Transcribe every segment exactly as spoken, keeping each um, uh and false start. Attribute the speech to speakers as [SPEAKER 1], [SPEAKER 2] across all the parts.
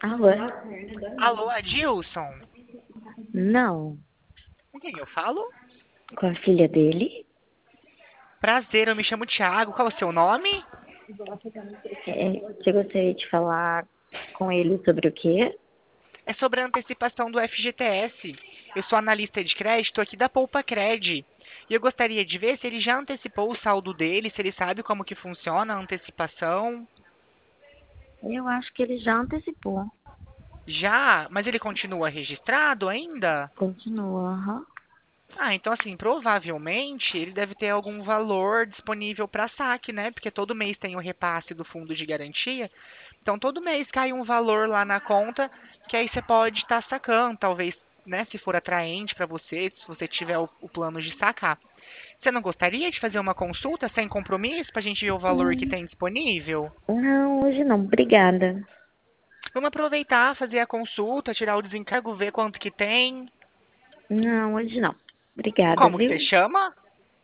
[SPEAKER 1] Alô?
[SPEAKER 2] Alô, Adilson?
[SPEAKER 1] Não.
[SPEAKER 2] Com quem eu falo?
[SPEAKER 1] Com a filha dele?
[SPEAKER 2] Prazer, eu me chamo Thiago. Qual é o seu nome?
[SPEAKER 1] É, você gostaria de falar com ele sobre o quê?
[SPEAKER 2] É sobre a antecipação do F G T S. Eu sou analista de crédito aqui da Poupa Cred. E eu gostaria de ver se ele já antecipou o saldo dele, se ele sabe como que funciona a antecipação.
[SPEAKER 1] Eu acho que ele já antecipou.
[SPEAKER 2] Já? Mas ele continua registrado ainda?
[SPEAKER 1] Continua, aham.
[SPEAKER 2] Ah, então assim, provavelmente ele deve ter algum valor disponível para saque, né? Porque todo mês tem o repasse do fundo de garantia. Então todo mês cai um valor lá na conta que aí você pode estar sacando, talvez, né, se for atraente para você, se você tiver o, o plano de sacar. Você não gostaria de fazer uma consulta sem compromisso para a gente ver o valor que
[SPEAKER 1] Hum,
[SPEAKER 2] tem disponível?
[SPEAKER 1] não, hoje não. Obrigada.
[SPEAKER 2] Vamos aproveitar, fazer a consulta, tirar o desencargo, ver quanto que tem.
[SPEAKER 1] Não, hoje não. Obrigada,
[SPEAKER 2] Como que você
[SPEAKER 1] viu?
[SPEAKER 2] chama?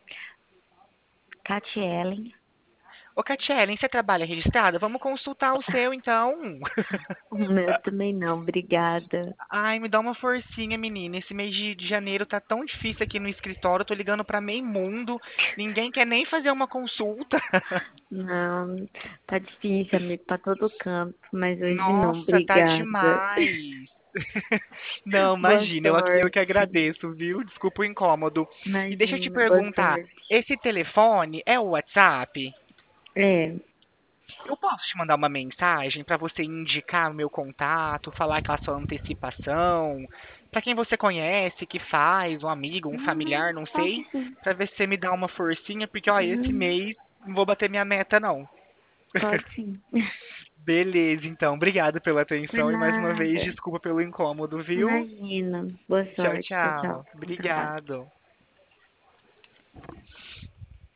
[SPEAKER 1] Katia Ellen.
[SPEAKER 2] Ô, Catielen, você trabalha registrada? Vamos consultar o seu, então.
[SPEAKER 1] O meu também não, obrigada.
[SPEAKER 2] Ai, me dá uma forcinha, menina. Esse mês de, de janeiro tá tão difícil aqui no escritório. Eu tô ligando pra meio mundo. Ninguém quer nem fazer uma consulta.
[SPEAKER 1] Não, tá difícil, amigo, pra todo canto, mas hoje não,
[SPEAKER 2] Nossa, tá
[SPEAKER 1] obrigada.
[SPEAKER 2] demais. Não,
[SPEAKER 1] Boa
[SPEAKER 2] imagina, eu, aqui- eu que
[SPEAKER 1] sorte.
[SPEAKER 2] agradeço, viu? Desculpa o incômodo. E deixa eu te
[SPEAKER 1] Imagina, boa
[SPEAKER 2] perguntar,
[SPEAKER 1] sorte.
[SPEAKER 2] esse telefone é o WhatsApp?
[SPEAKER 1] É,
[SPEAKER 2] Eu posso te mandar uma mensagem para você indicar o meu contato, falar aquela sua antecipação, para quem você conhece, que faz, um amigo, um
[SPEAKER 1] uhum,
[SPEAKER 2] familiar, não
[SPEAKER 1] pode
[SPEAKER 2] sei,
[SPEAKER 1] sim.
[SPEAKER 2] para ver se você me dá uma forcinha, porque ó, esse
[SPEAKER 1] Uhum,
[SPEAKER 2] mês não vou bater minha meta não.
[SPEAKER 1] pode sim.
[SPEAKER 2] Beleza, então. Obrigado pela
[SPEAKER 1] Por
[SPEAKER 2] atenção e mais uma vez
[SPEAKER 1] nada.
[SPEAKER 2] desculpa pelo incômodo, viu?
[SPEAKER 1] Imagina. Boa
[SPEAKER 2] Tchau,
[SPEAKER 1] sorte. Tchau, tchau.
[SPEAKER 2] tchau.
[SPEAKER 1] Bom trabalho.
[SPEAKER 2] Obrigado.